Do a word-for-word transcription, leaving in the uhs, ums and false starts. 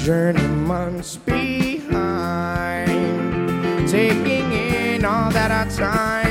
journeyman's behind, taking in all that our time